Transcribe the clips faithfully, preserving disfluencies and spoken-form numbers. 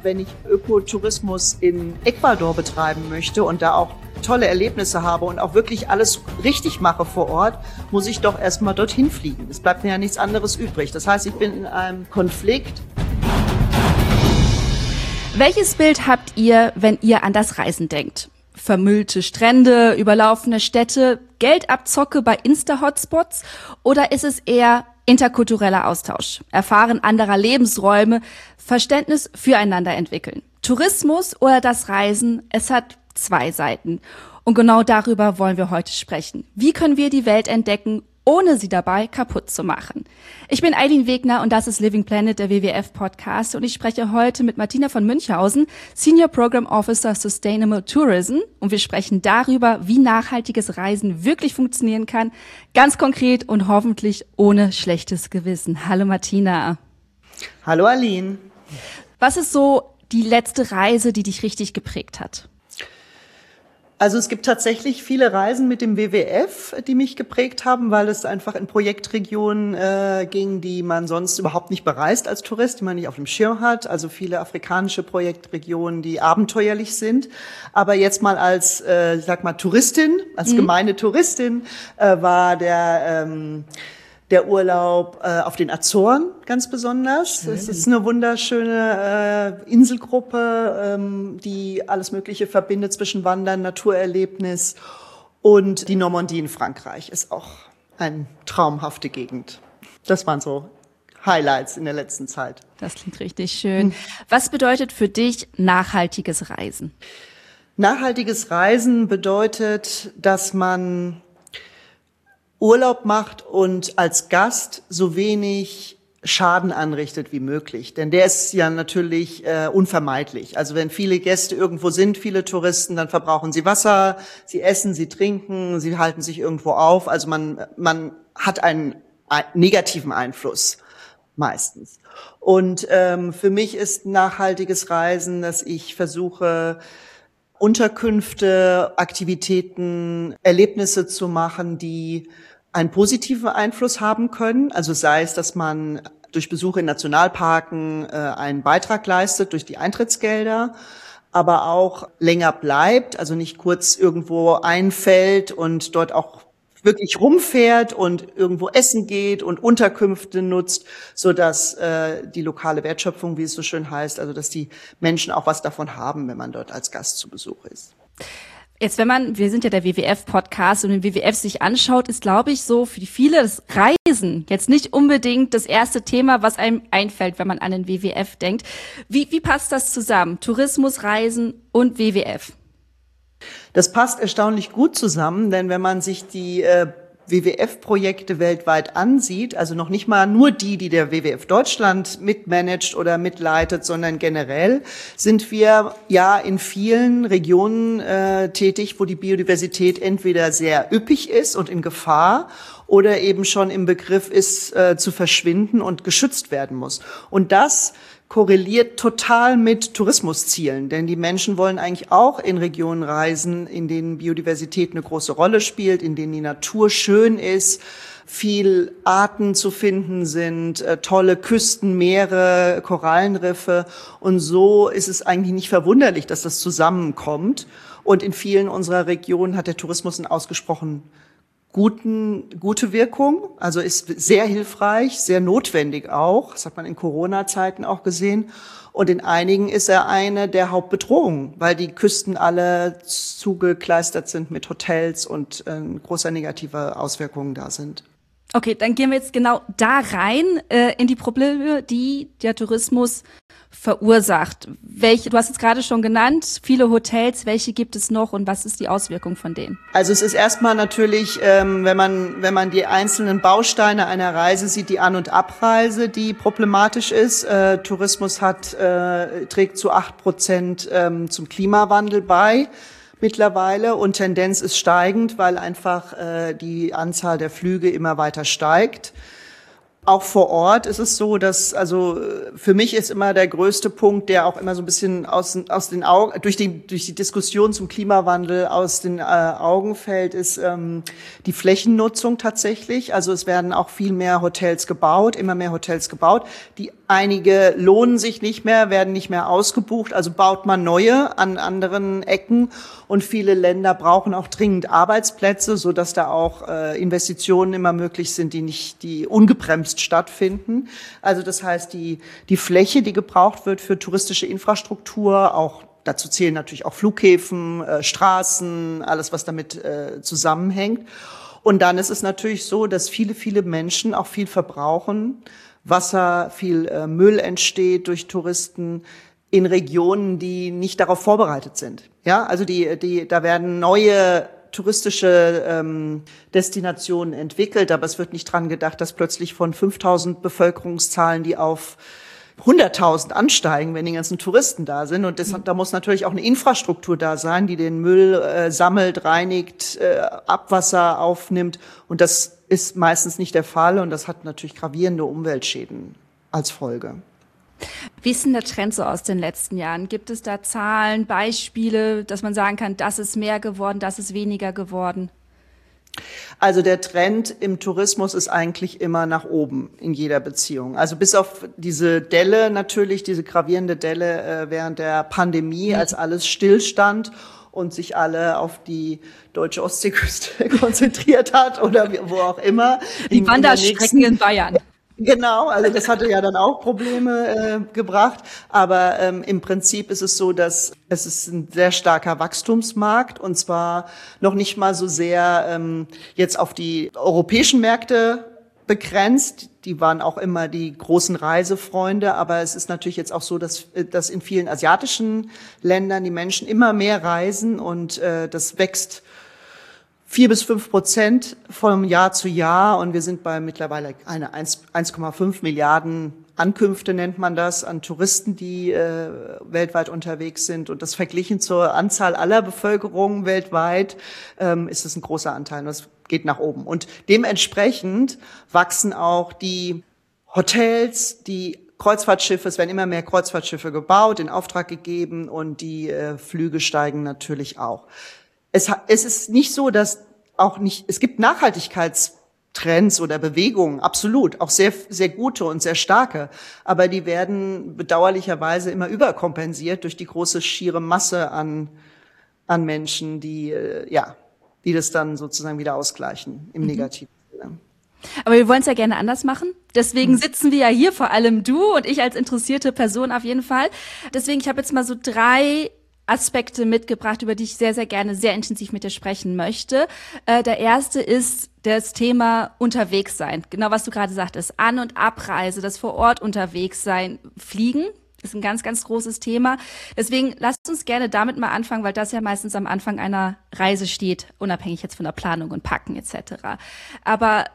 wenn ich Ökotourismus in Ecuador betreiben möchte und da auch tolle Erlebnisse habe und auch wirklich alles richtig mache vor Ort, muss ich doch erstmal dorthin fliegen. Es bleibt mir ja nichts anderes übrig. Das heißt, ich bin in einem Konflikt. Welches Bild habt ihr, wenn ihr an das Reisen denkt? Vermüllte Strände, überlaufene Städte, Geldabzocke bei Insta-Hotspots? Oder ist es eher interkultureller Austausch, Erfahren anderer Lebensräume, Verständnis füreinander entwickeln? Tourismus oder das Reisen, es hat zwei Seiten. Und genau darüber wollen wir heute sprechen. Wie können wir die Welt entdecken, ohne sie dabei kaputt zu machen? Ich bin Eileen Wegner und das ist Living Planet, der W W F-Podcast. Und ich spreche heute mit Martina von Münchhausen, Senior Program Officer Sustainable Tourism. Und wir sprechen darüber, wie nachhaltiges Reisen wirklich funktionieren kann. Ganz konkret und hoffentlich ohne schlechtes Gewissen. Hallo Martina. Hallo Aline. Was ist so die letzte Reise, die dich richtig geprägt hat? Also es gibt tatsächlich viele Reisen mit dem W W F, die mich geprägt haben, weil es einfach in Projektregionen äh, ging, die man sonst überhaupt nicht bereist als Tourist, die man nicht auf dem Schirm hat. Also viele afrikanische Projektregionen, die abenteuerlich sind. Aber jetzt mal als, äh, ich sag mal, Touristin, als mhm. gemeine Touristin, äh, war der ähm, der Urlaub äh, auf den Azoren ganz besonders. Schön. Es ist eine wunderschöne äh, Inselgruppe, ähm, die alles Mögliche verbindet zwischen Wandern, Naturerlebnis, und die Normandie in Frankreich ist auch eine traumhafte Gegend. Das waren so Highlights in der letzten Zeit. Das klingt richtig schön. Was bedeutet für dich nachhaltiges Reisen? Nachhaltiges Reisen bedeutet, dass man Urlaub macht und als Gast so wenig Schaden anrichtet wie möglich. Denn der ist ja natürlich äh, unvermeidlich. Also wenn viele Gäste irgendwo sind, viele Touristen, dann verbrauchen sie Wasser, sie essen, sie trinken, sie halten sich irgendwo auf. Also man, man hat einen, einen negativen Einfluss meistens. Und ähm, für mich ist nachhaltiges Reisen, dass ich versuche, Unterkünfte, Aktivitäten, Erlebnisse zu machen, die einen positiven Einfluss haben können. Also sei es, dass man durch Besuche in Nationalparken äh, einen Beitrag leistet durch die Eintrittsgelder, aber auch länger bleibt, also nicht kurz irgendwo einfällt und dort auch wirklich rumfährt und irgendwo essen geht und Unterkünfte nutzt, so dass äh, die lokale Wertschöpfung, wie es so schön heißt, also dass die Menschen auch was davon haben, wenn man dort als Gast zu Besuch ist. Jetzt, wenn man, wir sind ja der W W F-Podcast und den W W F sich anschaut, ist, glaube ich, so für viele das Reisen jetzt nicht unbedingt das erste Thema, was einem einfällt, wenn man an den W W F denkt. Wie, wie passt das zusammen? Tourismus, Reisen und W W F? Das passt erstaunlich gut zusammen, denn wenn man sich die äh, W W F-Projekte weltweit ansieht, also noch nicht mal nur die, die der W W F Deutschland mitmanagt oder mitleitet, sondern generell sind wir ja in vielen Regionen äh, tätig, wo die Biodiversität entweder sehr üppig ist und in Gefahr oder eben schon im Begriff ist, äh, zu verschwinden und geschützt werden muss. Und das korreliert total mit Tourismuszielen, denn die Menschen wollen eigentlich auch in Regionen reisen, in denen Biodiversität eine große Rolle spielt, in denen die Natur schön ist, viel Arten zu finden sind, äh, tolle Küsten, Meere, Korallenriffe. Und so ist es eigentlich nicht verwunderlich, dass das zusammenkommt. Und in vielen unserer Regionen hat der Tourismus einen ausgesprochen Guten, gute Wirkung, also ist sehr hilfreich, sehr notwendig auch. Das hat man in Corona-Zeiten auch gesehen. Und in einigen ist er eine der Hauptbedrohungen, weil die Küsten alle zugekleistert sind mit Hotels und äh, große negative Auswirkungen da sind. Okay, dann gehen wir jetzt genau da rein, äh, in die Probleme, die der Tourismus verursacht. Welche, du hast es gerade schon genannt, viele Hotels, welche gibt es noch und was ist die Auswirkung von denen? Also es ist erstmal natürlich, ähm, wenn man wenn man die einzelnen Bausteine einer Reise sieht, die An- und Abreise, die problematisch ist. Äh, Tourismus hat äh, trägt zu acht Prozent ähm, zum Klimawandel bei mittlerweile und Tendenz ist steigend, weil einfach äh, die Anzahl der Flüge immer weiter steigt. Auch vor Ort ist es so, dass, also für mich ist immer der größte Punkt, der auch immer so ein bisschen aus, aus den Augen, durch die, durch die Diskussion zum Klimawandel aus den äh, Augen fällt, ist ähm, die Flächennutzung tatsächlich. Also es werden auch viel mehr Hotels gebaut, immer mehr Hotels gebaut, die Einige lohnen sich nicht mehr, werden nicht mehr ausgebucht, also baut man neue an anderen Ecken. Und viele Länder brauchen auch dringend Arbeitsplätze, so dass da auch äh, Investitionen immer möglich sind, die nicht, die ungebremst stattfinden. Also das heißt, die die Fläche, die gebraucht wird für touristische Infrastruktur, auch dazu zählen natürlich auch Flughäfen, äh, Straßen, alles was damit äh, zusammenhängt. Und dann ist es natürlich so, dass viele viele Menschen auch viel verbrauchen. Wasser, viel äh, Müll entsteht durch Touristen in Regionen, die nicht darauf vorbereitet sind. Ja, also die, die, da werden neue touristische ähm, Destinationen entwickelt, aber es wird nicht dran gedacht, dass plötzlich von fünftausend Bevölkerungszahlen, die auf hunderttausend ansteigen, wenn die ganzen Touristen da sind. Und das, da muss natürlich auch eine Infrastruktur da sein, die den Müll äh, sammelt, reinigt, äh, Abwasser aufnimmt. Und das ist meistens nicht der Fall. Und das hat natürlich gravierende Umweltschäden als Folge. Wie ist denn der Trend so aus den letzten Jahren? Gibt es da Zahlen, Beispiele, dass man sagen kann, das ist mehr geworden, das ist weniger geworden? Also der Trend im Tourismus ist eigentlich immer nach oben in jeder Beziehung. Also bis auf diese Delle natürlich, diese gravierende Delle äh, während der Pandemie, als alles stillstand und sich alle auf die deutsche Ostseeküste konzentriert hat oder wo auch immer. Die in, Wanderstrecken in, in Bayern. Genau, also das hatte ja dann auch Probleme äh, gebracht. Aber ähm, im Prinzip ist es so, dass es ist ein sehr starker Wachstumsmarkt und zwar noch nicht mal so sehr ähm, jetzt auf die europäischen Märkte begrenzt. Die waren auch immer die großen Reisefreunde, aber es ist natürlich jetzt auch so, dass, dass in vielen asiatischen Ländern die Menschen immer mehr reisen und äh, das wächst Vier bis fünf Prozent vom Jahr zu Jahr und wir sind bei mittlerweile eine eins Komma fünf Milliarden Ankünfte nennt man das, an Touristen, die äh, weltweit unterwegs sind. Und das verglichen zur Anzahl aller Bevölkerung weltweit ähm, ist es ein großer Anteil. Und das geht nach oben. Und dementsprechend wachsen auch die Hotels, die Kreuzfahrtschiffe, es werden immer mehr Kreuzfahrtschiffe gebaut, in Auftrag gegeben und die äh, Flüge steigen natürlich auch. Es, es ist nicht so, dass auch nicht, es gibt Nachhaltigkeitstrends oder Bewegungen, absolut, auch sehr, sehr gute und sehr starke, aber die werden bedauerlicherweise immer überkompensiert durch die große schiere Masse an, an Menschen, die, ja, die das dann sozusagen wieder ausgleichen im negativen Sinne. Aber wir wollen es ja gerne anders machen. Deswegen sitzen wir ja hier, vor allem du und ich als interessierte Person auf jeden Fall. Deswegen, ich habe jetzt mal so drei Aspekte mitgebracht, über die ich sehr, sehr gerne, sehr intensiv mit dir sprechen möchte. Äh, der erste ist das Thema unterwegs sein. Genau, was du gerade sagtest. An- und Abreise, das vor Ort unterwegs sein. Fliegen ist ein ganz, ganz großes Thema. Deswegen lasst uns gerne damit mal anfangen, weil das ja meistens am Anfang einer Reise steht, unabhängig jetzt von der Planung und Packen et cetera. Aber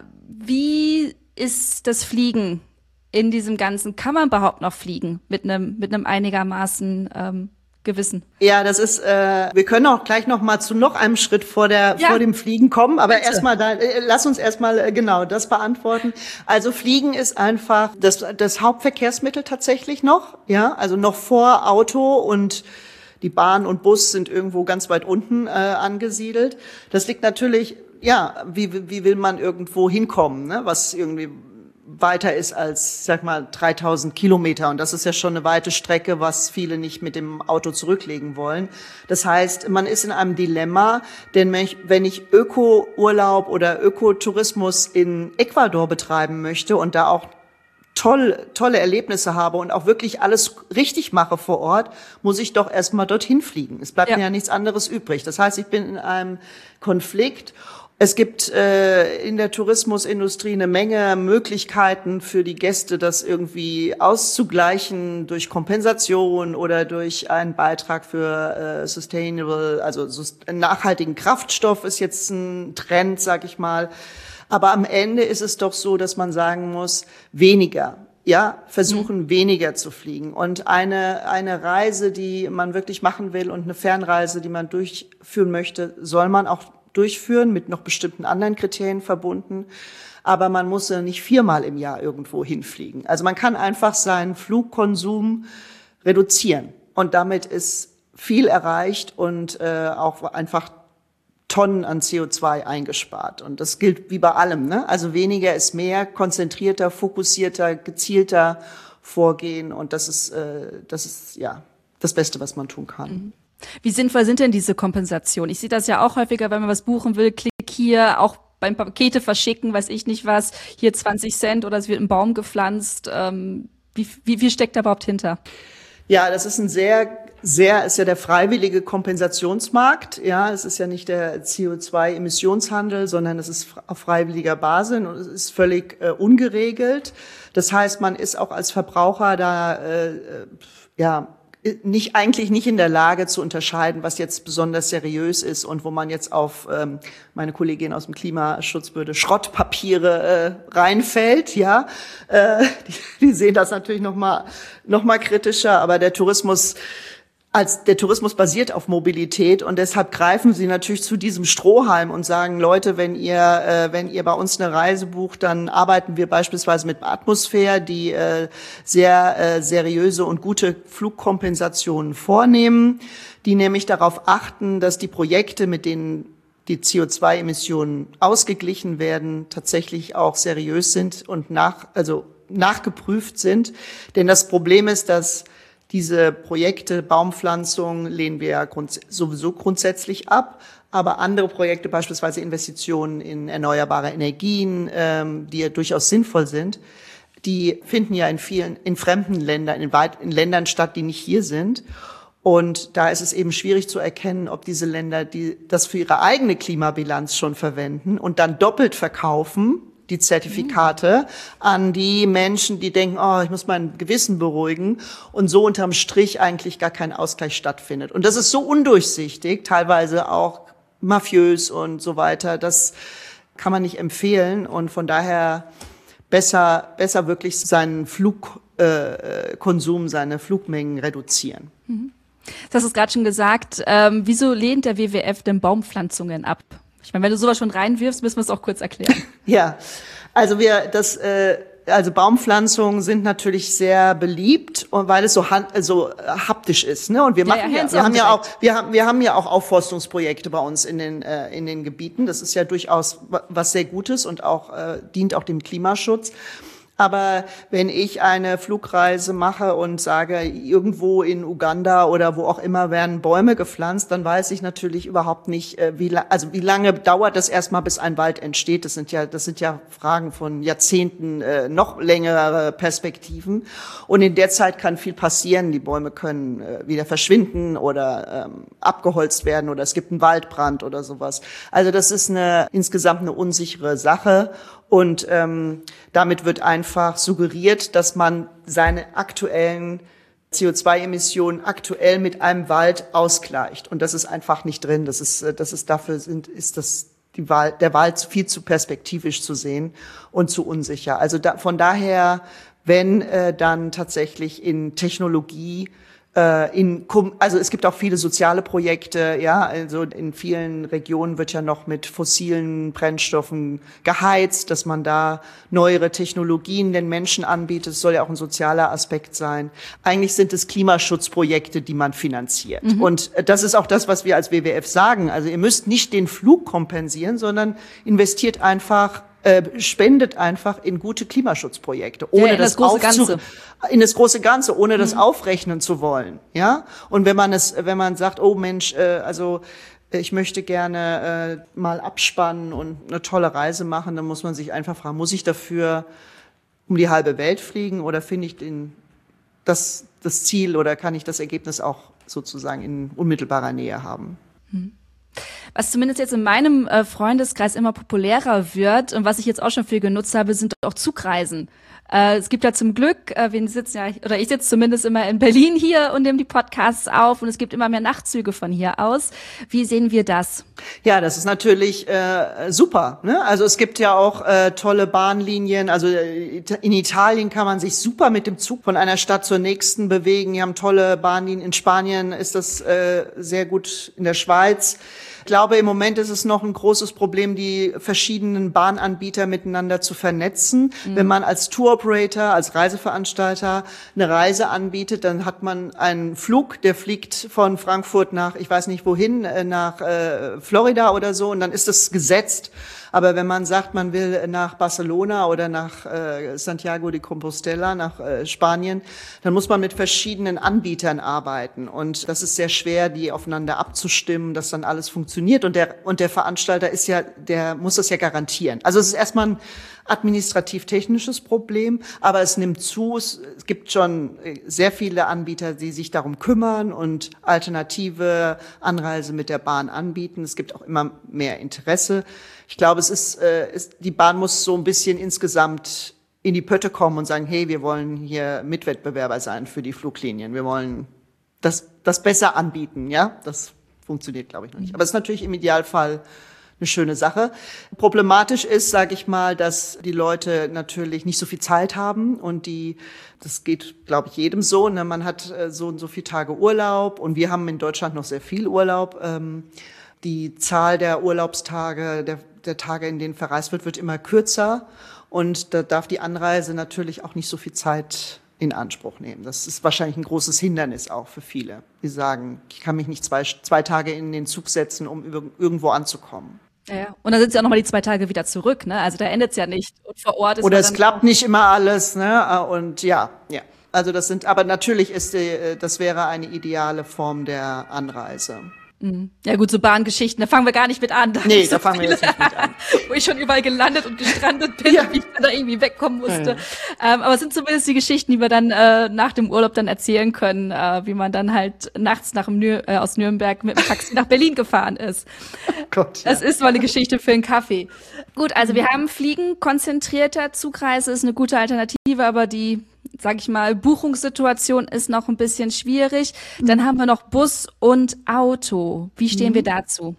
wie ist das Fliegen in diesem Ganzen? Kann man überhaupt noch fliegen mit einem, mit einem einigermaßen ähm, Gewissen? Ja, das ist, äh, wir können auch gleich noch mal zu noch einem Schritt vor der, ja. vor dem Fliegen kommen, aber erstmal da, äh, lass uns erstmal äh, genau das beantworten. Also Fliegen ist einfach das, das Hauptverkehrsmittel tatsächlich noch, ja, also noch vor Auto und die Bahn und Bus sind irgendwo ganz weit unten äh, angesiedelt. Das liegt natürlich, ja, wie, wie will man irgendwo hinkommen, ne, was irgendwie weiter ist als, sag mal, dreitausend Kilometer. Und das ist ja schon eine weite Strecke, was viele nicht mit dem Auto zurücklegen wollen. Das heißt, man ist in einem Dilemma, denn wenn ich, wenn ich Öko-Urlaub oder Ökotourismus in Ecuador betreiben möchte und da auch toll, tolle Erlebnisse habe und auch wirklich alles richtig mache vor Ort, muss ich doch erstmal dorthin fliegen. Es bleibt ja. mir ja nichts anderes übrig. Das heißt, ich bin in einem Konflikt. Es gibt äh, in der Tourismusindustrie eine Menge Möglichkeiten für die Gäste, das irgendwie auszugleichen durch Kompensation oder durch einen Beitrag für äh, sustainable, also nachhaltigen Kraftstoff ist jetzt ein Trend, sag ich mal. Aber am Ende ist es doch so, dass man sagen muss, weniger. Ja, versuchen mhm. weniger zu fliegen. Und eine, eine Reise, die man wirklich machen will und eine Fernreise, die man durchführen möchte, soll man auch durchführen, mit noch bestimmten anderen Kriterien verbunden. Aber man muss ja nicht viermal im Jahr irgendwo hinfliegen. Also man kann einfach seinen Flugkonsum reduzieren. Und damit ist viel erreicht und äh, auch einfach Tonnen an C O zwei eingespart. Und das gilt wie bei allem, ne? Also weniger ist mehr, konzentrierter, fokussierter, gezielter vorgehen. Und das ist, äh, das ist ja das Beste, was man tun kann. Mhm. Wie sinnvoll sind denn diese Kompensationen? Ich sehe das ja auch häufiger, wenn man was buchen will, klick hier, auch beim Pakete verschicken, weiß ich nicht was, hier zwanzig Cent oder es wird ein Baum gepflanzt. Ähm, wie, wie, wie steckt da überhaupt hinter? Ja, das ist ein sehr, sehr, ist ja der freiwillige Kompensationsmarkt. Ja, es ist ja nicht der C O zwei Emissionshandel, sondern es ist auf freiwilliger Basis und es ist völlig äh, ungeregelt. Das heißt, man ist auch als Verbraucher da, äh, ja, nicht eigentlich nicht in der Lage zu unterscheiden, was jetzt besonders seriös ist und wo man jetzt auf ähm, meine Kollegin aus dem Klimaschutz würde Schrottpapiere äh, reinfällt, ja, äh, die, die sehen das natürlich noch mal noch mal kritischer, aber der Tourismus als der Tourismus basiert auf Mobilität und deshalb greifen sie natürlich zu diesem Strohhalm und sagen, Leute, wenn ihr äh, wenn ihr bei uns eine Reise bucht, dann arbeiten wir beispielsweise mit Atmosphäre, die äh, sehr äh, seriöse und gute Flugkompensationen vornehmen, die nämlich darauf achten, dass die Projekte, mit denen die C O zwei Emissionen ausgeglichen werden, tatsächlich auch seriös sind und nach also nachgeprüft sind, denn das Problem ist, dass diese Projekte, Baumpflanzung, lehnen wir ja grunds- sowieso grundsätzlich ab. Aber andere Projekte, beispielsweise Investitionen in erneuerbare Energien, ähm, die ja durchaus sinnvoll sind, die finden ja in vielen, in fremden Ländern, in, weit, in Ländern statt, die nicht hier sind. Und da ist es eben schwierig zu erkennen, ob diese Länder die, das für ihre eigene Klimabilanz schon verwenden und dann doppelt verkaufen, die Zertifikate, an die Menschen, die denken, oh, ich muss mein Gewissen beruhigen und so unterm Strich eigentlich gar kein Ausgleich stattfindet. Und das ist so undurchsichtig, teilweise auch mafiös und so weiter, das kann man nicht empfehlen und von daher besser, besser wirklich seinen Flugkonsum, äh, seine Flugmengen reduzieren. Mhm. Das hast du gerade schon gesagt. Ähm, wieso lehnt der W W F denn Baumpflanzungen ab? Ich meine, wenn du sowas schon reinwirfst, müssen wir es auch kurz erklären. Ja, also wir, das, äh, also Baumpflanzungen sind natürlich sehr beliebt und weil es so, hand, so haptisch ist, ne? Und wir Ja, machen ja, ja, wir haben ja auch, wir haben, wir haben ja auch Aufforstungsprojekte bei uns in den äh, in den Gebieten. Das ist ja durchaus was sehr Gutes und auch äh, dient auch dem Klimaschutz. Aber wenn ich eine Flugreise mache und sage, irgendwo in Uganda oder wo auch immer werden Bäume gepflanzt, dann weiß ich natürlich überhaupt nicht, wie, la- also wie lange dauert das erstmal, bis ein Wald entsteht. Das sind ja, das sind ja Fragen von Jahrzehnten, äh, noch längere Perspektiven. Und in der Zeit kann viel passieren. Die Bäume können äh, wieder verschwinden oder ähm, abgeholzt werden oder es gibt einen Waldbrand oder sowas. Also das ist eine insgesamt eine unsichere Sache. Und ähm, damit wird einfach suggeriert, dass man seine aktuellen C O zwei Emissionen aktuell mit einem Wald ausgleicht. Und das ist einfach nicht drin. Das ist, das ist dafür sind, ist das die Wahl, der Wald viel zu perspektivisch zu sehen und zu unsicher. Also da, von daher, wenn äh, dann tatsächlich in Technologie In, also es gibt auch viele soziale Projekte, ja, also in vielen Regionen wird ja noch mit fossilen Brennstoffen geheizt, dass man da neuere Technologien den Menschen anbietet. Es soll ja auch ein sozialer Aspekt sein. Eigentlich sind es Klimaschutzprojekte, die man finanziert. Mhm. Und das ist auch das, was wir als W W F sagen. Also ihr müsst nicht den Flug kompensieren, sondern investiert einfach Äh, spendet einfach in gute Klimaschutzprojekte, ohne ja, in das, das große aufzu- Ganze. in das große Ganze, ohne das mhm. aufrechnen zu wollen, ja. Und wenn man es, wenn man sagt, oh Mensch, äh, also ich möchte gerne äh, mal abspannen und eine tolle Reise machen, dann muss man sich einfach fragen, muss ich dafür um die halbe Welt fliegen oder finde ich den, das, das Ziel oder kann ich das Ergebnis auch sozusagen in unmittelbarer Nähe haben? Mhm. Was zumindest jetzt in meinem äh, Freundeskreis immer populärer wird und was ich jetzt auch schon viel genutzt habe, sind auch Zugreisen. Äh, es gibt ja zum Glück, äh, wir sitzen ja, oder ich sitze zumindest immer in Berlin hier und nehme die Podcasts auf und es gibt immer mehr Nachtzüge von hier aus. Wie sehen wir das? Ja, das ist natürlich äh, super, ne? Also es gibt ja auch äh, tolle Bahnlinien. Also in Italien kann man sich super mit dem Zug von einer Stadt zur nächsten bewegen. Die haben tolle Bahnlinien. In Spanien ist das äh, sehr gut, in der Schweiz. Ich glaube, im Moment ist es noch ein großes Problem, die verschiedenen Bahnanbieter miteinander zu vernetzen. Mhm. Wenn man als Tour-Operator, als Reiseveranstalter eine Reise anbietet, dann hat man einen Flug, der fliegt von Frankfurt nach, ich weiß nicht wohin, nach äh, Florida oder so, und dann ist das gesetzt. Aber wenn man sagt, man will nach Barcelona oder nach äh, Santiago de Compostela, nach äh, Spanien, dann muss man mit verschiedenen Anbietern arbeiten. Und das ist sehr schwer, die aufeinander abzustimmen, dass dann alles funktioniert. Und der, und der Veranstalter ist ja, der muss das ja garantieren. Also es ist erstmal ein administrativ-technisches Problem, aber es nimmt zu. Es gibt schon sehr viele Anbieter, die sich darum kümmern und alternative Anreise mit der Bahn anbieten. Es gibt auch immer mehr Interesse. Ich glaube, es ist, äh, ist die Bahn muss so ein bisschen insgesamt in die Pötte kommen und sagen, hey, wir wollen hier Mitwettbewerber sein für die Fluglinien. Wir wollen das, das besser anbieten, ja? Das funktioniert, glaube ich, noch nicht. Aber es ist natürlich im Idealfall eine schöne Sache. Problematisch ist, sage ich mal, dass die Leute natürlich nicht so viel Zeit haben und die, das geht, glaube ich, jedem so. Ne? Man hat äh, so und so viele Tage Urlaub und wir haben in Deutschland noch sehr viel Urlaub. Ähm, die Zahl der Urlaubstage, der, der Tage, in denen verreist wird, wird immer kürzer und da darf die Anreise natürlich auch nicht so viel Zeit in Anspruch nehmen. Das ist wahrscheinlich ein großes Hindernis auch für viele, die sagen, ich kann mich nicht zwei, zwei Tage in den Zug setzen, um irgendwo anzukommen. Ja, ja. Und dann sind sie auch noch mal die zwei Tage wieder zurück, ne? Also da endet es ja nicht. Und vor Ort ist Oder es dann klappt nicht immer alles, ne? Und ja, ja. Also das sind, aber natürlich ist die, das wäre eine ideale Form der Anreise. Ja gut, so Bahngeschichten, da fangen wir gar nicht mit an. Da nee, so da fangen wir jetzt nicht mit an. Wo ich schon überall gelandet und gestrandet bin, Ja. wie ich dann da irgendwie wegkommen musste. Ja. Ähm, aber es sind zumindest die Geschichten, die wir dann äh, nach dem Urlaub dann erzählen können, äh, wie man dann halt nachts nach dem Nür- äh, aus Nürnberg mit dem Taxi nach Berlin gefahren ist. Gott, ja. Das ist mal eine Geschichte für einen Kaffee. Gut, also wir haben Fliegen, konzentrierter Zugreise ist eine gute Alternative, aber die, sag ich mal, Buchungssituation ist noch ein bisschen schwierig. Dann haben wir noch Bus und Auto. Wie stehen wir dazu?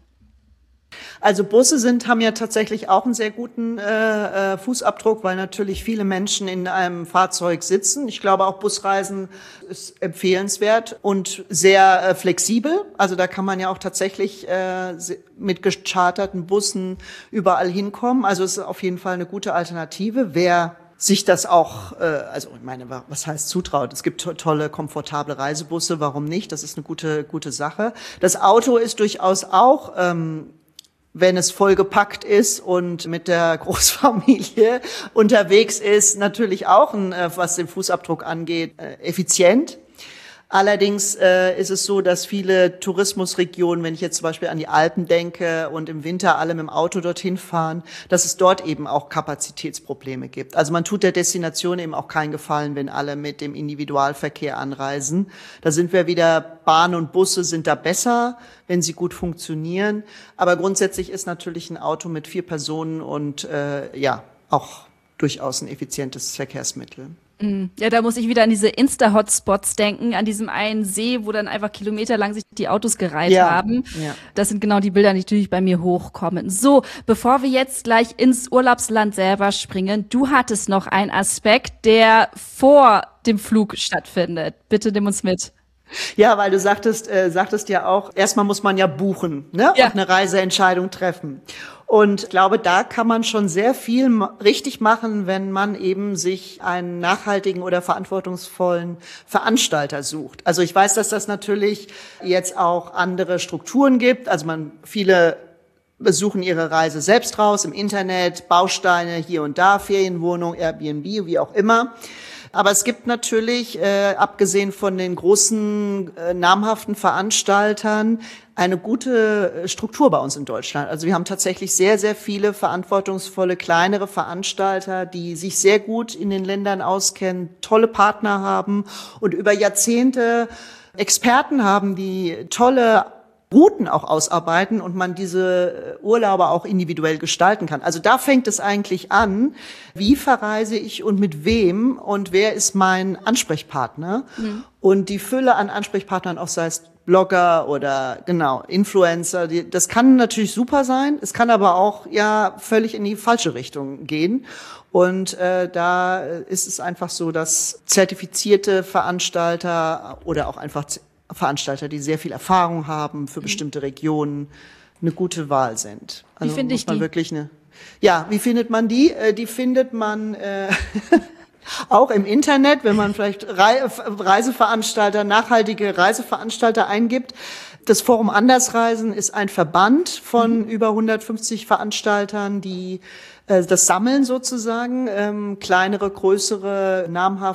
Also Busse sind, haben ja tatsächlich auch einen sehr guten äh, Fußabdruck, weil natürlich viele Menschen in einem Fahrzeug sitzen. Ich glaube, auch Busreisen ist empfehlenswert und sehr äh, flexibel. Also da kann man ja auch tatsächlich äh, mit gecharterten Bussen überall hinkommen. Also es ist auf jeden Fall eine gute Alternative. Wer sich das auch, äh, also ich meine, was heißt zutraut? Es gibt to- tolle, komfortable Reisebusse, warum nicht? Das ist eine gute, gute Sache. Das Auto ist durchaus auch, ähm, wenn es vollgepackt ist und mit der Großfamilie unterwegs ist, natürlich auch, ein, äh, was den Fußabdruck angeht, äh, effizient. Allerdings äh, ist es so, dass viele Tourismusregionen, wenn ich jetzt zum Beispiel an die Alpen denke und im Winter alle mit dem Auto dorthin fahren, dass es dort eben auch Kapazitätsprobleme gibt. Also man tut der Destination eben auch keinen Gefallen, wenn alle mit dem Individualverkehr anreisen. Da sind wir wieder, Bahn und Busse sind da besser, wenn sie gut funktionieren. Aber grundsätzlich ist natürlich ein Auto mit vier Personen und äh, ja auch durchaus ein effizientes Verkehrsmittel. Ja, da muss ich wieder an diese Insta-Hotspots denken, an diesem einen See, wo dann einfach kilometerlang sich die Autos gereiht Ja, haben. ja. Das sind genau die Bilder, die natürlich bei mir hochkommen. So, bevor wir jetzt gleich ins Urlaubsland selber springen, du hattest noch einen Aspekt, der vor dem Flug stattfindet. Bitte nimm uns mit. Ja, weil du sagtest, äh, sagtest ja auch, erstmal muss man ja buchen, ne? Ja. Und eine Reiseentscheidung treffen. Und ich glaube, da kann man schon sehr viel ma- richtig machen, wenn man eben sich einen nachhaltigen oder verantwortungsvollen Veranstalter sucht. Also ich weiß, dass das natürlich jetzt auch andere Strukturen gibt. Also man, viele besuchen ihre Reise selbst raus im Internet, Bausteine hier und da, Ferienwohnung, Airbnb, wie auch immer. Aber es gibt natürlich, äh, abgesehen von den großen, äh, namhaften Veranstaltern, eine gute Struktur bei uns in Deutschland. Also wir haben tatsächlich sehr, sehr viele verantwortungsvolle, kleinere Veranstalter, die sich sehr gut in den Ländern auskennen, tolle Partner haben und über Jahrzehnte Experten haben, die tolle Routen auch ausarbeiten und man diese Urlaube auch individuell gestalten kann. Also da fängt es eigentlich an, wie verreise ich und mit wem und wer ist mein Ansprechpartner? Mhm. Und die Fülle an Ansprechpartnern, auch sei es Blogger oder genau Influencer, die, das kann natürlich super sein, es kann aber auch ja völlig in die falsche Richtung gehen. Und äh, da ist es einfach so, dass zertifizierte Veranstalter oder auch einfach Veranstalter, die sehr viel Erfahrung haben für bestimmte Regionen, eine gute Wahl sind. Also wie finde ich muss man die? Wirklich eine, ja, wie findet man die? Äh, die findet man, äh, Auch im Internet, wenn man vielleicht Reiseveranstalter, nachhaltige Reiseveranstalter eingibt. Das Forum Andersreisen ist ein Verband von mhm. über hundertfünfzig Veranstaltern, die äh, das sammeln sozusagen, ähm, kleinere, größere,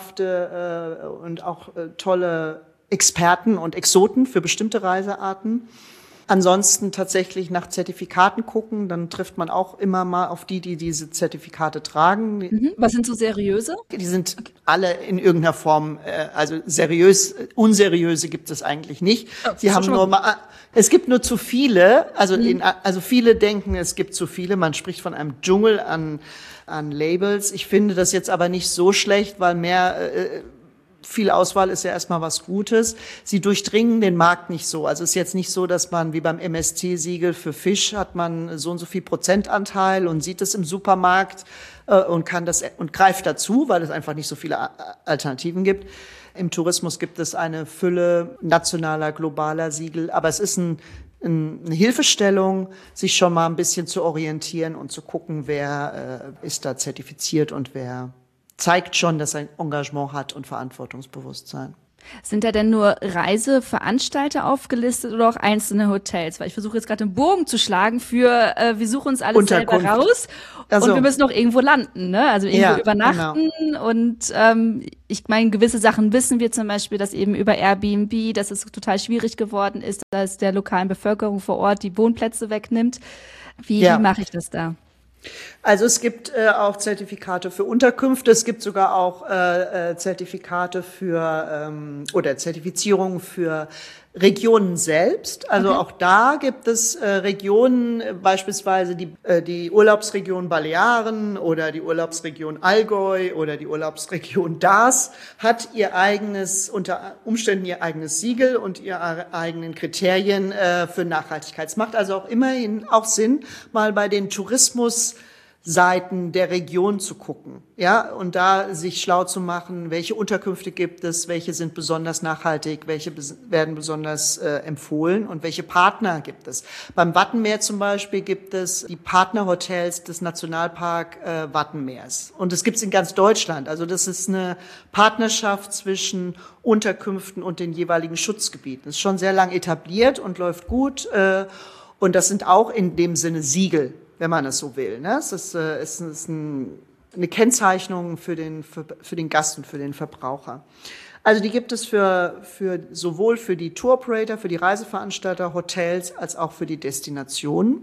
namhafte äh, und auch äh, tolle Experten und Exoten für bestimmte Reisearten. Ansonsten tatsächlich nach Zertifikaten gucken, dann trifft man auch immer mal auf die, die diese Zertifikate tragen. Mhm. Was sind so seriöse? Die sind alle in irgendeiner Form, äh, also seriös, unseriöse gibt es eigentlich nicht. Oh, Sie haben nur mal, es gibt nur zu viele, also mhm. in, also viele denken, es gibt zu viele. Man spricht von einem Dschungel an an Labels. Ich finde das jetzt aber nicht so schlecht, weil mehr äh, viel Auswahl ist ja erstmal was Gutes. Sie durchdringen den Markt nicht so. Also es ist jetzt nicht so, dass man wie beim M S C-Siegel für Fisch hat man so und so viel Prozentanteil und sieht es im Supermarkt äh, und kann das und greift dazu, weil es einfach nicht so viele Alternativen gibt. Im Tourismus gibt es eine Fülle nationaler, globaler Siegel, aber es ist ein eine Hilfestellung, sich schon mal ein bisschen zu orientieren und zu gucken, wer äh, ist da zertifiziert und wer zeigt schon, dass er ein Engagement hat und Verantwortungsbewusstsein. Sind da denn nur Reiseveranstalter aufgelistet oder auch einzelne Hotels? Weil ich versuche jetzt gerade einen Bogen zu schlagen für, äh, wir suchen uns alles selber raus also, und wir müssen auch irgendwo landen, ne? Also irgendwo ja, übernachten genau. Und ähm, ich meine, gewisse Sachen wissen wir zum Beispiel, dass eben über Airbnb, dass es total schwierig geworden ist, dass der lokalen Bevölkerung vor Ort die Wohnplätze wegnimmt. Wie, ja. wie mache ich das da? Also es gibt äh, auch Zertifikate für Unterkünfte, es gibt sogar auch äh, Zertifikate für ähm, oder Zertifizierungen für Regionen selbst. Also okay. Auch da gibt es äh, Regionen, äh, beispielsweise die, äh, die Urlaubsregion Balearen oder die Urlaubsregion Allgäu oder die Urlaubsregion Dars hat ihr eigenes, unter Umständen ihr eigenes Siegel und ihre eigenen Kriterien äh, für Nachhaltigkeit. Es macht also auch immerhin auch Sinn, mal bei den Tourismus Seiten der Region zu gucken, ja, und da sich schlau zu machen, welche Unterkünfte gibt es, welche sind besonders nachhaltig, welche bes- werden besonders äh, empfohlen und welche Partner gibt es. Beim Wattenmeer zum Beispiel gibt es die Partnerhotels des Nationalpark äh, Wattenmeers und das gibt es in ganz Deutschland. Also das ist eine Partnerschaft zwischen Unterkünften und den jeweiligen Schutzgebieten. Das ist schon sehr lang etabliert und läuft gut äh, und das sind auch in dem Sinne Siegel, wenn man es so will. Ne? Es ist, äh, es ist ein, eine Kennzeichnung für den, für, für den Gast und für den Verbraucher. Also die gibt es für, für sowohl für die Tour-Operator, für die Reiseveranstalter, Hotels, als auch für die Destinationen.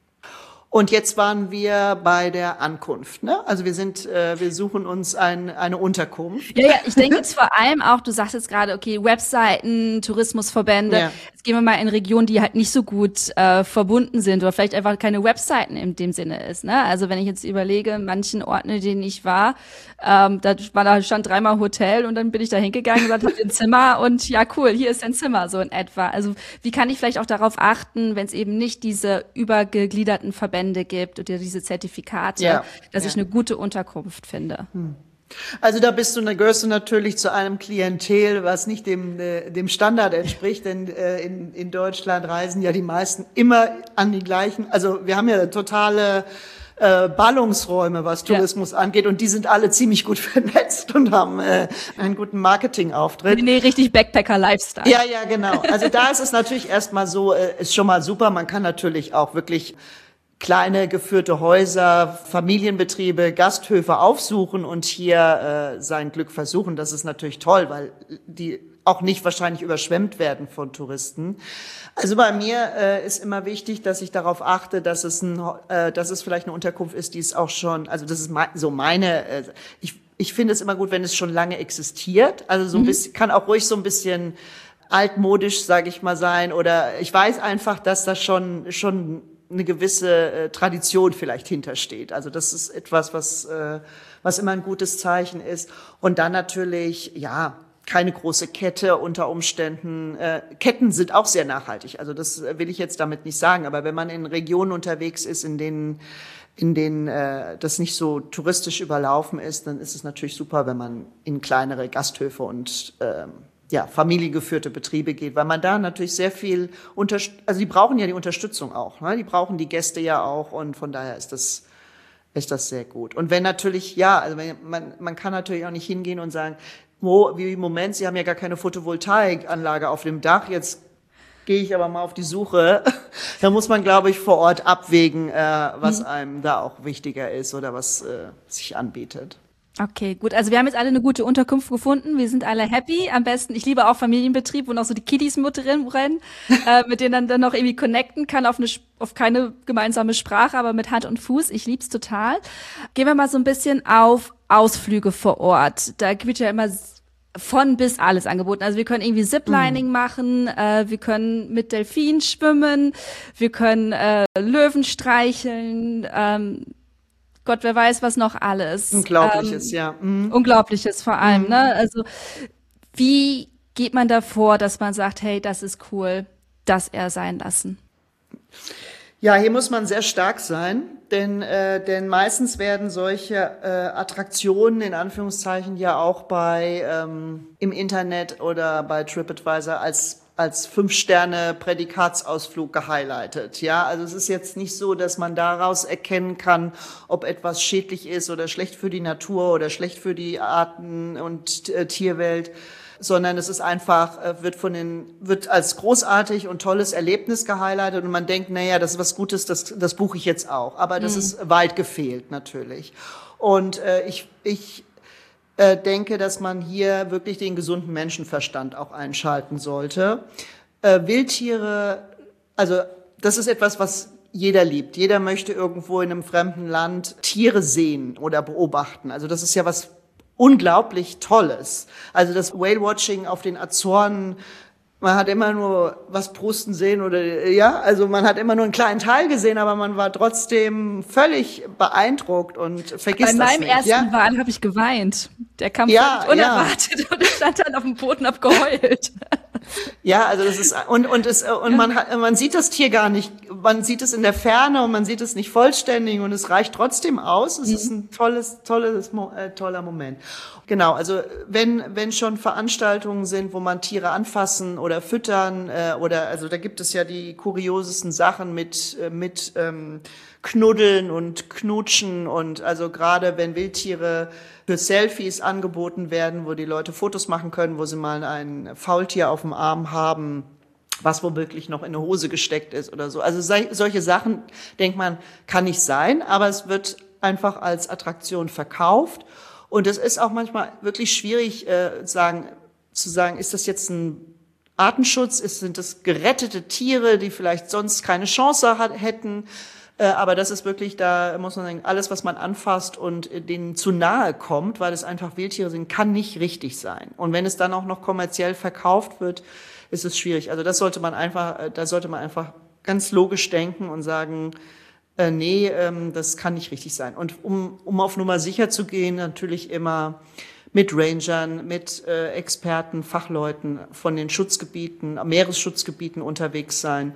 Und jetzt waren wir bei der Ankunft, ne? Also wir sind, äh, wir suchen uns ein, eine Unterkunft. Ja, ja, ich denke jetzt vor allem auch, du sagst jetzt gerade, okay, Webseiten, Tourismusverbände. Ja. Jetzt gehen wir mal in Regionen, die halt nicht so gut äh, verbunden sind oder vielleicht einfach keine Webseiten in dem Sinne ist, ne? Also wenn ich jetzt überlege, in manchen Orten, in denen ich war, ähm, da war da stand dreimal Hotel und dann bin ich da hingegangen und hatte ein Zimmer und ja, cool, hier ist ein Zimmer, so in etwa. Also wie kann ich vielleicht auch darauf achten, wenn es eben nicht diese übergegliederten Verbände gibt oder diese Zertifikate, ja, dass ja. ich eine gute Unterkunft finde. Hm. Also da bist du, da gehörst du natürlich zu einem Klientel, was nicht dem, äh, dem Standard entspricht, denn äh, in, in Deutschland reisen ja die meisten immer an die gleichen, also wir haben ja totale äh, Ballungsräume, was Tourismus ja. angeht und die sind alle ziemlich gut vernetzt und haben äh, einen guten Marketingauftritt. Nee, richtig Backpacker-Lifestyle. Ja, ja, genau. Also da ist es natürlich erstmal so, äh, ist schon mal super, man kann natürlich auch wirklich kleine geführte Häuser, Familienbetriebe, Gasthöfe aufsuchen und hier äh, sein Glück versuchen. Das ist natürlich toll, weil die auch nicht wahrscheinlich überschwemmt werden von Touristen. Also bei mir äh, ist immer wichtig, dass ich darauf achte, dass es ein, äh, dass es vielleicht eine Unterkunft ist, die es auch schon, also das ist mein, so meine, äh, ich ich finde es immer gut, wenn es schon lange existiert. Also so ein mhm. bisschen, kann auch ruhig so ein bisschen altmodisch, sage ich mal, sein. Oder ich weiß einfach, dass das schon schon eine gewisse äh, Tradition vielleicht hintersteht. Also das ist etwas, was äh, was immer ein gutes Zeichen ist. Und dann natürlich, ja, keine große Kette unter Umständen. Äh, Ketten sind auch sehr nachhaltig. Also das will ich jetzt damit nicht sagen. Aber wenn man in Regionen unterwegs ist, in denen in denen äh, das nicht so touristisch überlaufen ist, dann ist es natürlich super, wenn man in kleinere Gasthöfe und ähm, ja, familiengeführte Betriebe geht, weil man da natürlich sehr viel unter, also die brauchen ja die Unterstützung auch, ne? Die brauchen die Gäste ja auch und von daher ist das ist das sehr gut. Und wenn natürlich, ja, also wenn, man, man kann natürlich auch nicht hingehen und sagen, wo, wie im Moment, Sie haben ja gar keine Photovoltaikanlage auf dem Dach, jetzt gehe ich aber mal auf die Suche. Da muss man, glaube ich, vor Ort abwägen, äh, was einem da auch wichtiger ist oder was äh, sich anbietet. Okay, gut. Also wir haben jetzt alle eine gute Unterkunft gefunden. Wir sind alle happy. Am besten, ich liebe auch Familienbetrieb, wo noch so die Kiddies mit drin rennen, äh, mit denen dann, dann noch irgendwie connecten kann auf eine, auf keine gemeinsame Sprache, aber mit Hand und Fuß. Ich lieb's total. Gehen wir mal so ein bisschen auf Ausflüge vor Ort. Da wird ja immer von bis alles angeboten. Also wir können irgendwie Ziplining mhm. machen, äh, wir können mit Delfinen schwimmen, wir können äh, Löwen streicheln, ähm, Gott, wer weiß, was noch alles. Unglaubliches, ähm, ja. Mhm. Unglaubliches vor allem, mhm. ne? Also wie geht man da vor, dass man sagt, hey, das ist cool, das eher sein lassen? Ja, hier muss man sehr stark sein, denn äh, denn meistens werden solche äh, Attraktionen in Anführungszeichen ja auch bei ähm, im Internet oder bei TripAdvisor als als Fünf-Sterne-Prädikatsausflug gehighlightet. Ja, also es ist jetzt nicht so, dass man daraus erkennen kann, ob etwas schädlich ist oder schlecht für die Natur oder schlecht für die Arten- und äh, Tierwelt, sondern es ist einfach, äh, wird von den, wird als großartig und tolles Erlebnis gehighlightet und man denkt, naja, das ist was Gutes, das, das buche ich jetzt auch. Aber das mhm. ist weit gefehlt, natürlich. Und äh, ich, ich äh, denke, dass man hier wirklich den gesunden Menschenverstand auch einschalten sollte. Äh, Wildtiere, also das ist etwas, was jeder liebt. Jeder möchte irgendwo in einem fremden Land Tiere sehen oder beobachten. Also das ist ja was unglaublich Tolles. Also das Whale-Watching auf den Azoren, man hat immer nur was prusten sehen oder, ja, also man hat immer nur einen kleinen Teil gesehen, aber man war trotzdem völlig beeindruckt und vergisst Bei das nicht. Bei meinem ersten ja? Wal habe ich geweint. Der kam ja, völlig unerwartet ja. und ich stand dann auf dem Boden und hab geheult. Ja, also das ist und und es und man hat, man sieht das Tier gar nicht, man sieht es in der Ferne und man sieht es nicht vollständig und es reicht trotzdem aus. Es mhm. ist ein tolles tolles äh, toller Moment. Genau, also wenn wenn schon Veranstaltungen sind, wo man Tiere anfassen oder füttern äh, oder also da gibt es ja die kuriosesten Sachen mit äh, mit ähm, Knuddeln und Knutschen und also gerade wenn Wildtiere für Selfies angeboten werden, wo die Leute Fotos machen können, wo sie mal ein Faultier auf dem Arm haben, was womöglich noch in eine Hose gesteckt ist oder so. Also solche Sachen, denkt man, kann nicht sein, aber es wird einfach als Attraktion verkauft. Und es ist auch manchmal wirklich schwierig, äh, sagen, zu sagen, ist das jetzt ein Artenschutz, ist, sind das gerettete Tiere, die vielleicht sonst keine Chance hat, hätten. Aber das ist wirklich, da muss man sagen, alles, was man anfasst und denen zu nahe kommt, weil es einfach Wildtiere sind, kann nicht richtig sein. Und wenn es dann auch noch kommerziell verkauft wird, ist es schwierig. Also das sollte man einfach, da sollte man einfach ganz logisch denken und sagen, äh, nee, ähm, das kann nicht richtig sein. Und um, um auf Nummer sicher zu gehen, natürlich immer mit Rangern, mit äh, Experten, Fachleuten von den Schutzgebieten, Meeresschutzgebieten unterwegs sein.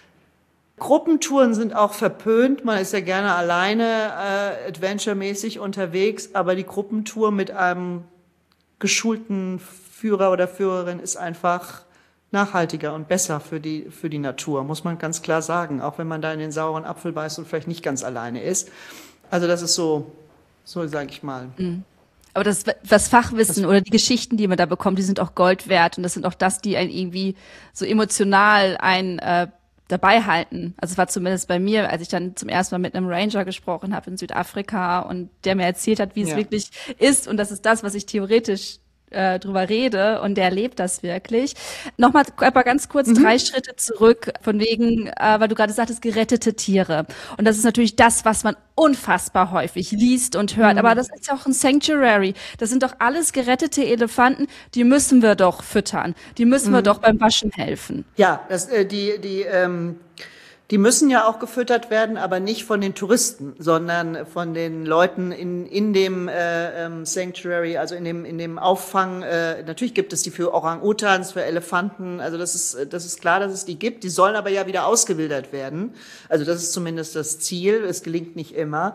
Gruppentouren sind auch verpönt. Man ist ja gerne alleine äh, adventuremäßig unterwegs, aber die Gruppentour mit einem geschulten Führer oder Führerin ist einfach nachhaltiger und besser für die für die Natur, muss man ganz klar sagen, auch wenn man da in den sauren Apfel beißt und vielleicht nicht ganz alleine ist. Also das ist so, so sage ich mal. Mhm. Aber das, das Fachwissen das, oder die Geschichten, die man da bekommt, die sind auch Gold wert und das sind auch das, die einen irgendwie so emotional ein äh, dabei halten. Also es war zumindest bei mir, als ich dann zum ersten Mal mit einem Ranger gesprochen habe in Südafrika und der mir erzählt hat, wie es ja. wirklich ist und das ist das, was ich theoretisch äh, drüber rede und der erlebt das wirklich. Nochmal aber ganz kurz mhm. drei Schritte zurück von wegen, äh, weil du gerade sagtest, gerettete Tiere. Und das ist natürlich das, was man unfassbar häufig liest und hört. Mhm. Aber das ist ja auch ein Sanctuary. Das sind doch alles gerettete Elefanten, die müssen wir doch füttern. Die müssen mhm. wir doch beim Waschen helfen. Ja, das, äh, die, die, ähm Die müssen ja auch gefüttert werden, aber nicht von den Touristen, sondern von den Leuten in in dem äh, ähm, Sanctuary, also in dem in dem Auffang. Äh, natürlich gibt es die für Orang-Utans, für Elefanten. Also das ist das ist klar, dass es die gibt. Die sollen aber ja wieder ausgewildert werden. Also das ist zumindest das Ziel. Es gelingt nicht immer.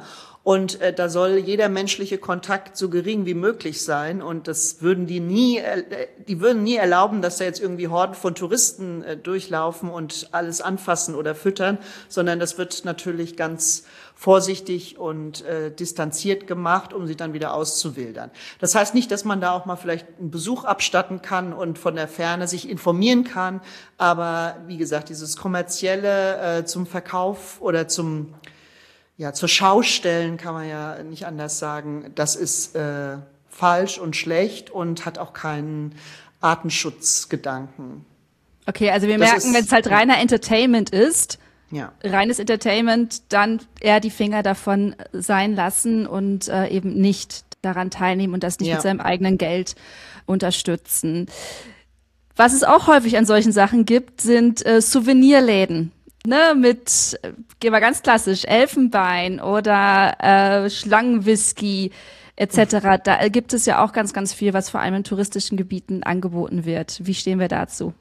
Und äh, da soll jeder menschliche Kontakt so gering wie möglich sein. Und das würden die nie, äh, die würden nie erlauben, dass da jetzt irgendwie Horden von Touristen äh, durchlaufen und alles anfassen oder füttern, sondern das wird natürlich ganz vorsichtig und äh, distanziert gemacht, um sie dann wieder auszuwildern. Das heißt nicht, dass man da auch mal vielleicht einen Besuch abstatten kann und von der Ferne sich informieren kann. Aber wie gesagt, dieses kommerzielle äh, zum Verkauf oder zum Ja, zur Schau stellen kann man ja nicht anders sagen. Das ist äh, falsch und schlecht und hat auch keinen Artenschutzgedanken. Okay, also wir Das merken, wenn es halt reiner Entertainment ist, ja. reines Entertainment, dann eher die Finger davon sein lassen und äh, eben nicht daran teilnehmen und das nicht Ja. mit seinem eigenen Geld unterstützen. Was es auch häufig an solchen Sachen gibt, sind äh, Souvenirläden. Ne, mit, äh, gehen wir ganz klassisch, Elfenbein oder äh, Schlangenwhisky et cetera. Da gibt es ja auch ganz, ganz viel, was vor allem in touristischen Gebieten angeboten wird. Wie stehen wir dazu?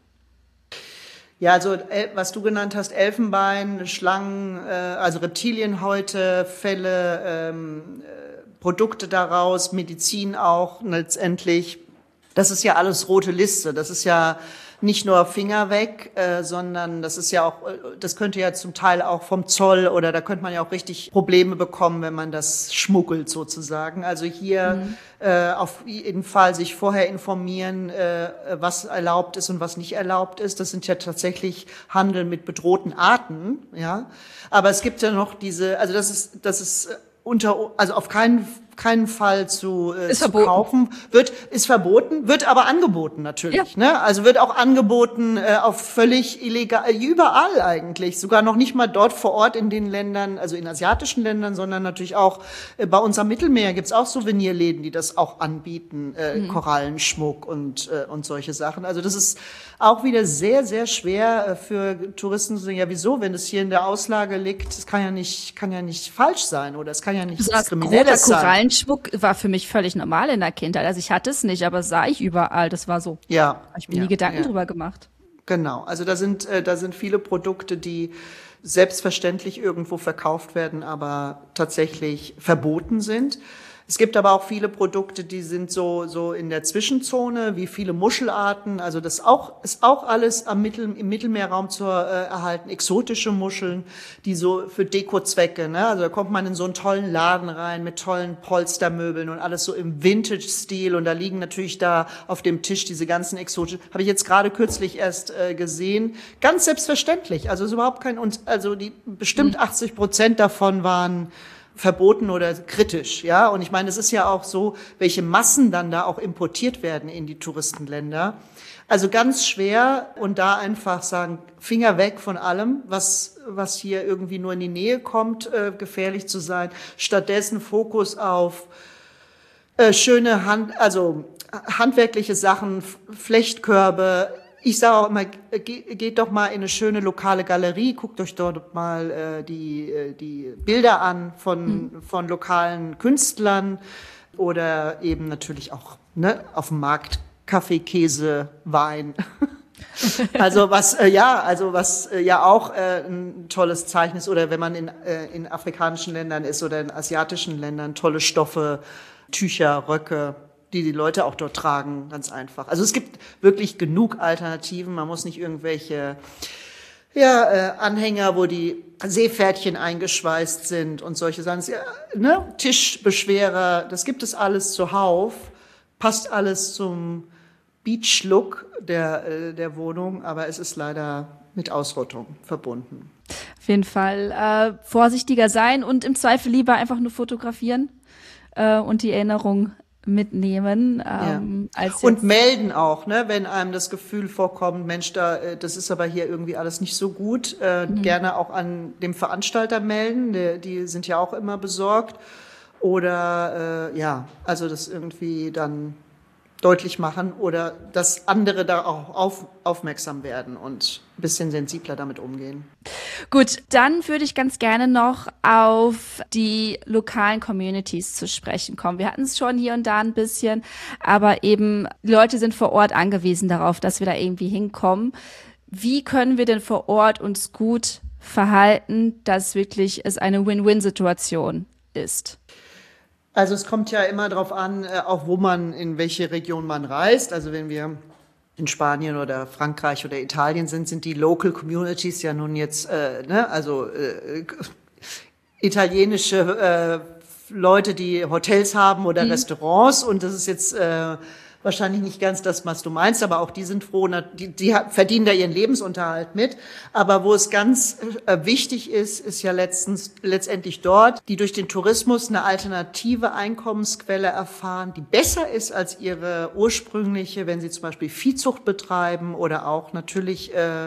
Ja, also äh, was du genannt hast, Elfenbein, Schlangen, äh, also Reptilienhäute, Felle, ähm, äh, Produkte daraus, Medizin auch letztendlich. Das ist ja alles rote Liste. Das ist ja nicht nur Finger weg, äh, sondern das ist ja auch, das könnte ja zum Teil auch vom Zoll oder da könnte man ja auch richtig Probleme bekommen, wenn man das schmuggelt sozusagen. Also hier mhm. äh, auf jeden Fall sich vorher informieren, äh, was erlaubt ist und was nicht erlaubt ist. Das sind ja tatsächlich Handel mit bedrohten Arten, ja. Aber es gibt ja noch diese, also das ist, das ist unter, also auf keinen keinen Fall zu, äh, zu kaufen, wird, ist verboten, wird aber angeboten natürlich, ja. ne? Also wird auch angeboten äh, auf völlig illegal, überall eigentlich, sogar noch nicht mal dort vor Ort in den Ländern, also in asiatischen Ländern, sondern natürlich auch äh, bei uns am Mittelmeer gibt's auch Souvenirläden, die das auch anbieten, äh, mhm. Korallenschmuck und äh, und solche Sachen. Also das ist auch wieder sehr, sehr schwer äh, für Touristen zu sagen, ja wieso, wenn es hier in der Auslage liegt, es kann ja nicht, kann ja nicht falsch sein oder es kann ja nicht diskriminiertes sein. Schmuck war für mich völlig normal in der Kindheit. Also ich hatte es nicht, aber sah ich überall. Das war so. Ja. Hab ich mir ja, nie Gedanken ja. drüber gemacht. Genau. Also da sind, äh, da sind viele Produkte, die selbstverständlich irgendwo verkauft werden, aber tatsächlich verboten sind. Es gibt aber auch viele Produkte, die sind so, so in der Zwischenzone, wie viele Muschelarten. Also das auch, ist auch alles am Mittel, im Mittelmeerraum zu äh, erhalten. Exotische Muscheln, die so für Dekozwecke, ne? Also da kommt man in so einen tollen Laden rein mit tollen Polstermöbeln und alles so im Vintage-Stil. Und da liegen natürlich da auf dem Tisch diese ganzen exotischen, habe ich jetzt gerade kürzlich erst äh, gesehen. Ganz selbstverständlich. Also ist überhaupt kein, und also die bestimmt achtzig Prozent davon waren verboten oder kritisch, ja. Und ich meine, es ist ja auch so, welche Massen dann da auch importiert werden in die Touristenländer. Also ganz schwer und da einfach sagen, Finger weg von allem, was was hier irgendwie nur in die Nähe kommt, äh, gefährlich zu sein. Stattdessen Fokus auf äh, schöne Hand, also handwerkliche Sachen, Flechtkörbe. Ich sage auch immer, geht doch mal in eine schöne lokale Galerie, guckt euch dort mal äh, die äh, die Bilder an von mhm. von lokalen Künstlern oder eben natürlich auch ne auf dem Markt Kaffee, Käse, Wein. Also was äh, ja, also was äh, ja auch äh, ein tolles Zeichen ist oder wenn man in äh, in afrikanischen Ländern ist oder in asiatischen Ländern, tolle Stoffe, Tücher, Röcke, die die Leute auch dort tragen, ganz einfach. Also es gibt wirklich genug Alternativen. Man muss nicht irgendwelche ja, äh, Anhänger, wo die Seepferdchen eingeschweißt sind und solche Sachen. Ja, ne? Tischbeschwerer, das gibt es alles zuhauf. Passt alles zum Beach-Look der, äh, der Wohnung, aber es ist leider mit Ausrottung verbunden. Auf jeden Fall äh, vorsichtiger sein und im Zweifel lieber einfach nur fotografieren äh, und die Erinnerung mitnehmen. Ähm, ja. als und melden auch, ne, wenn einem das Gefühl vorkommt, Mensch, da, das ist aber hier irgendwie alles nicht so gut, äh, mhm. gerne auch an dem Veranstalter melden, die, die sind ja auch immer besorgt. Oder äh, ja, also das irgendwie dann deutlich machen oder dass andere da auch auf, aufmerksam werden und ein bisschen sensibler damit umgehen. Gut, dann würde ich ganz gerne noch auf die lokalen Communities zu sprechen kommen. Wir hatten es schon hier und da ein bisschen, aber eben die Leute sind vor Ort angewiesen darauf, dass wir da irgendwie hinkommen. Wie können wir denn vor Ort uns gut verhalten, dass wirklich es eine Win-Win-Situation ist? Also es kommt ja immer darauf an, auch wo man, in welche Region man reist. Also wenn wir in Spanien oder Frankreich oder Italien sind, sind die Local Communities ja nun jetzt, äh, ne, also äh, italienische äh, Leute, die Hotels haben oder mhm. Restaurants, und das ist jetzt äh, wahrscheinlich nicht ganz das, was du meinst, aber auch die sind froh, die, die verdienen da ihren Lebensunterhalt mit. Aber wo es ganz äh, wichtig ist, ist ja letztens, letztendlich dort, die durch den Tourismus eine alternative Einkommensquelle erfahren, die besser ist als ihre ursprüngliche, wenn sie zum Beispiel Viehzucht betreiben oder auch natürlich äh,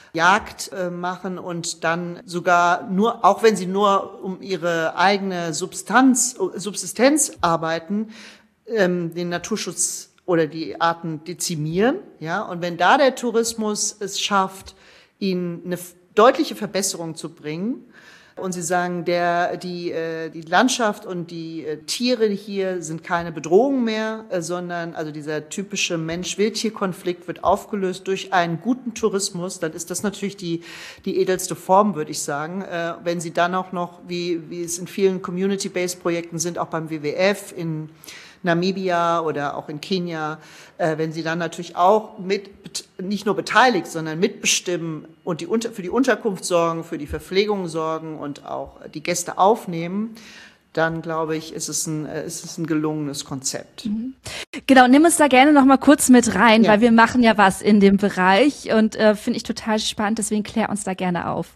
Jagd äh, machen und dann sogar nur, auch wenn sie nur um ihre eigene Substanz, Subsistenz arbeiten, ähm, den Naturschutz oder die Arten dezimieren, ja. Und wenn da der Tourismus es schafft, ihnen eine deutliche Verbesserung zu bringen, und sie sagen, der, die, äh, die Landschaft und die äh, Tiere hier sind keine Bedrohung mehr, äh, sondern, also dieser typische Mensch-Wildtier-Konflikt wird aufgelöst durch einen guten Tourismus, dann ist das natürlich die, die edelste Form, würde ich sagen. Äh, wenn sie dann auch noch, wie, wie es in vielen Community-Based-Projekten sind, auch beim W W F in Namibia oder auch in Kenia, äh, wenn sie dann natürlich auch mit, nicht nur beteiligt, sondern mitbestimmen und die unter, für die Unterkunft sorgen, für die Verpflegung sorgen und auch die Gäste aufnehmen, dann glaube ich, ist es ein, ist es ein gelungenes Konzept. Mhm. Genau, nimm uns da gerne noch mal kurz mit rein, ja. weil wir machen ja was in dem Bereich und äh, finde ich total spannend, deswegen klär uns da gerne auf.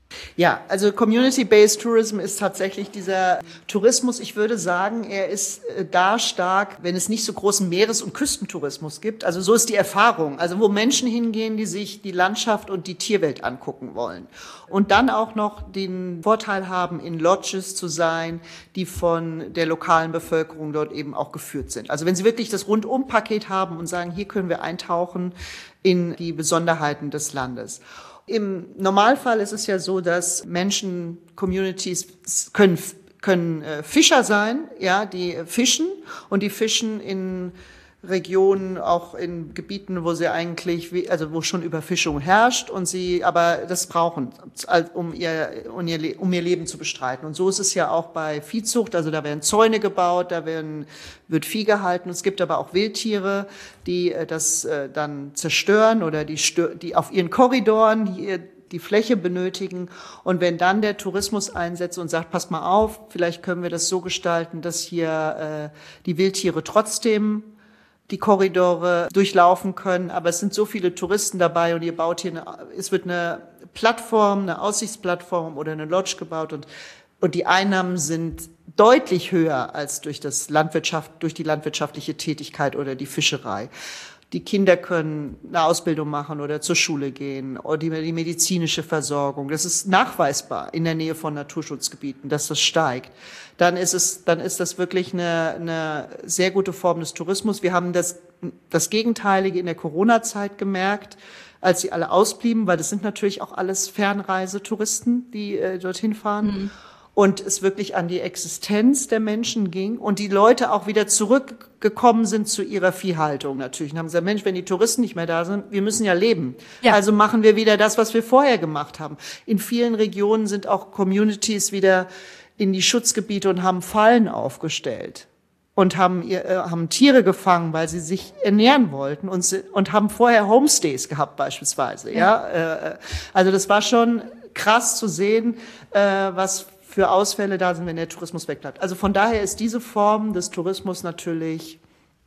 Ja, also Community-Based Tourism ist tatsächlich dieser Tourismus, ich würde sagen, er ist da stark, wenn es nicht so großen Meeres- und Küstentourismus gibt. Also so ist die Erfahrung. Also wo Menschen hingehen, die sich die Landschaft und die Tierwelt angucken wollen. Und dann auch noch den Vorteil haben, in Lodges zu sein, die von der lokalen Bevölkerung dort eben auch geführt sind. Also wenn sie wirklich das Rundum-Paket haben und sagen, hier können wir eintauchen in die Besonderheiten des Landes. Im Normalfall ist es ja so, dass Menschen, Communities können, können äh, Fischer sein, ja, die fischen, und die fischen in Regionen, auch in Gebieten, wo sie eigentlich, also wo schon Überfischung herrscht und sie aber das brauchen, um ihr, um ihr, um ihr Leben zu bestreiten. Und so ist es ja auch bei Viehzucht, also da werden Zäune gebaut, da werden, wird Vieh gehalten. Es gibt aber auch Wildtiere, die das dann zerstören oder die, stör, die auf ihren Korridoren die, die Fläche benötigen. Und wenn dann der Tourismus einsetzt und sagt, passt mal auf, vielleicht können wir das so gestalten, dass hier äh, die Wildtiere trotzdem die Korridore durchlaufen können, aber es sind so viele Touristen dabei und ihr baut hier eine, es wird eine Plattform, eine Aussichtsplattform oder eine Lodge gebaut und, und die Einnahmen sind deutlich höher als durch das Landwirtschaft, durch die landwirtschaftliche Tätigkeit oder die Fischerei. Die Kinder können eine Ausbildung machen oder zur Schule gehen oder die, die medizinische Versorgung. Das ist nachweisbar in der Nähe von Naturschutzgebieten, dass das steigt. Dann ist es, dann ist das wirklich eine, eine sehr gute Form des Tourismus. Wir haben das, das Gegenteilige in der Corona-Zeit gemerkt, als sie alle ausblieben, weil das sind natürlich auch alles Fernreisetouristen, die äh, dorthin fahren. Mhm. Und es wirklich an die Existenz der Menschen ging und die Leute auch wieder zurückgekommen sind zu ihrer Viehhaltung natürlich. Und haben gesagt, Mensch, wenn die Touristen nicht mehr da sind, wir müssen ja leben. Ja. Also machen wir wieder das, was wir vorher gemacht haben. In vielen Regionen sind auch Communities wieder in die Schutzgebiete und haben Fallen aufgestellt und haben, äh, haben Tiere gefangen, weil sie sich ernähren wollten und, und haben vorher Homestays gehabt beispielsweise. Ja, ja? Äh, also das war schon krass zu sehen, äh, was für Ausfälle da sind, wenn der Tourismus wegbleibt. Also von daher ist diese Form des Tourismus natürlich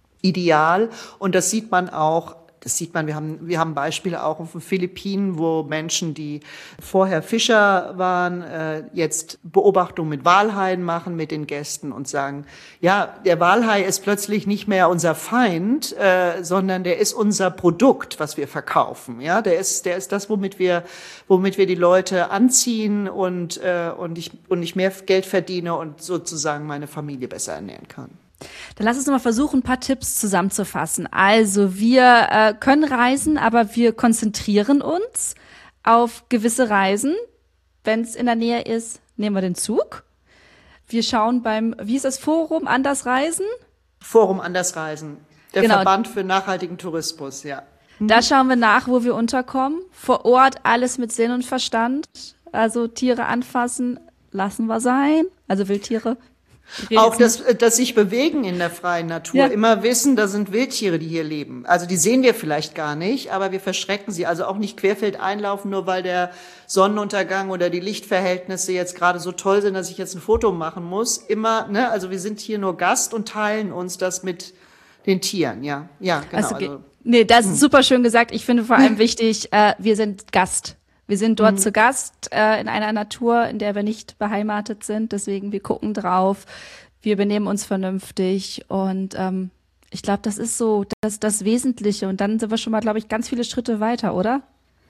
ideal und das sieht man auch, das sieht man, wir haben, wir haben Beispiele auch auf den Philippinen, wo Menschen, die vorher Fischer waren, äh, jetzt Beobachtungen mit Walhaien machen mit den Gästen und sagen, ja, der Walhai ist plötzlich nicht mehr unser Feind, äh, sondern der ist unser Produkt, was wir verkaufen. Ja, der ist, der ist das, womit wir, womit wir die Leute anziehen und, äh, und ich, und ich mehr Geld verdiene und sozusagen meine Familie besser ernähren kann. Dann lass uns mal versuchen, ein paar Tipps zusammenzufassen. Also wir äh, können reisen, aber wir konzentrieren uns auf gewisse Reisen. Wenn es in der Nähe ist, nehmen wir den Zug. Wir schauen beim, wie ist das Forum Andersreisen? Forum Andersreisen, der genau. Verband für nachhaltigen Tourismus, ja. Da schauen wir nach, wo wir unterkommen. Vor Ort alles mit Sinn und Verstand. Also Tiere anfassen, lassen wir sein. Also Wildtiere. Auch das, das sich bewegen in der freien Natur. Ja. Immer wissen, da sind Wildtiere, die hier leben. Also die sehen wir vielleicht gar nicht, aber wir verschrecken sie. Also auch nicht querfeld einlaufen, nur weil der Sonnenuntergang oder die Lichtverhältnisse jetzt gerade so toll sind, dass ich jetzt ein Foto machen muss. Immer, ne, also wir sind hier nur Gast und teilen uns das mit den Tieren. Ja, ja, genau. Also, also, nee, das ist super schön gesagt. Ich finde vor allem wichtig, äh, wir sind Gast. Wir sind dort mhm. zu Gast äh, in einer Natur, in der wir nicht beheimatet sind. Deswegen, wir gucken drauf, wir benehmen uns vernünftig. Und ähm, ich glaube, das ist so das, das Wesentliche. Und dann sind wir schon mal, glaube ich, ganz viele Schritte weiter, oder?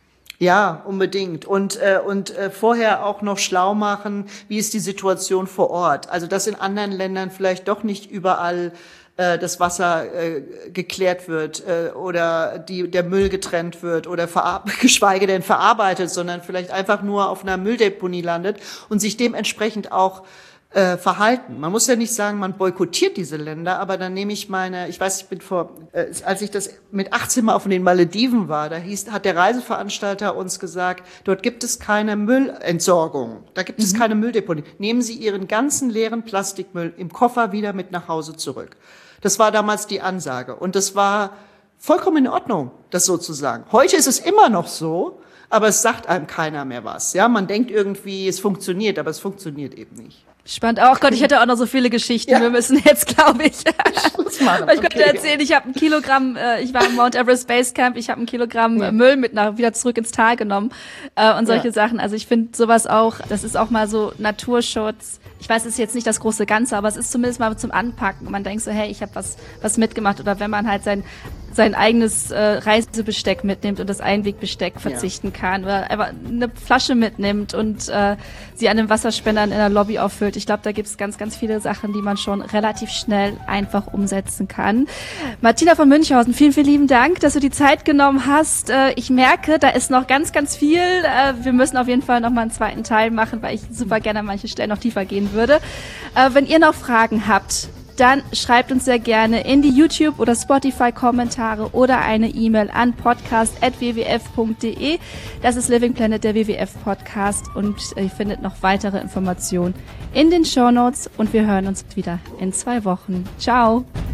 Ja, unbedingt. Und, äh, und äh, vorher auch noch schlau machen, wie ist die Situation vor Ort. Also dass in anderen Ländern vielleicht doch nicht überall das Wasser äh, geklärt wird äh, oder die, der Müll getrennt wird oder verar- geschweige denn verarbeitet, sondern vielleicht einfach nur auf einer Mülldeponie landet und sich dementsprechend auch äh, verhalten. Man muss ja nicht sagen, man boykottiert diese Länder, aber dann nehme ich meine, ich weiß, ich bin vor, äh, als ich das mit achtzehn Mal auf den Malediven war, da hieß, hat der Reiseveranstalter uns gesagt, dort gibt es keine Müllentsorgung, da gibt mhm. es keine Mülldeponie. Nehmen Sie Ihren ganzen leeren Plastikmüll im Koffer wieder mit nach Hause zurück. Das war damals die Ansage. Und das war vollkommen in Ordnung, das so zu sagen. Heute ist es immer noch so, aber es sagt einem keiner mehr was. Ja, man denkt irgendwie, es funktioniert, aber es funktioniert eben nicht. Spannend. Oh Gott, ich hätte auch noch so viele Geschichten. Ja. Wir müssen jetzt, glaube ich, machen. Weil ich könnte okay. erzählen, ich habe ein Kilogramm, äh, ich war im Mount Everest Base Camp, ich habe ein Kilogramm ja. Müll mit nach, wieder zurück ins Tal genommen äh, und solche ja. Sachen. Also ich finde sowas auch, das ist auch mal so Naturschutz. Ich weiß, es ist jetzt nicht das große Ganze, aber es ist zumindest mal zum Anpacken. Und man denkt so, hey, ich habe was was mitgemacht. Oder wenn man halt sein sein eigenes äh, Reisebesteck mitnimmt und das Einwegbesteck verzichten ja. kann oder einfach eine Flasche mitnimmt und äh, sie an den Wasserspendern in der Lobby auffüllt. Ich glaube, da gibt es ganz, ganz viele Sachen, die man schon relativ schnell einfach umsetzen kann. Martina von Münchhausen, vielen, vielen lieben Dank, dass du die Zeit genommen hast. Äh, ich merke, da ist noch ganz, ganz viel. Äh, wir müssen auf jeden Fall noch mal einen zweiten Teil machen, weil ich super gerne an manchen Stellen noch tiefer gehen würde. Äh, wenn ihr noch Fragen habt, dann schreibt uns sehr gerne in die YouTube- oder Spotify-Kommentare oder eine E-Mail an podcast at w w f punkt d e. Das ist Living Planet, der W W F-Podcast, und ihr findet noch weitere Informationen in den Shownotes und wir hören uns wieder in zwei Wochen. Ciao!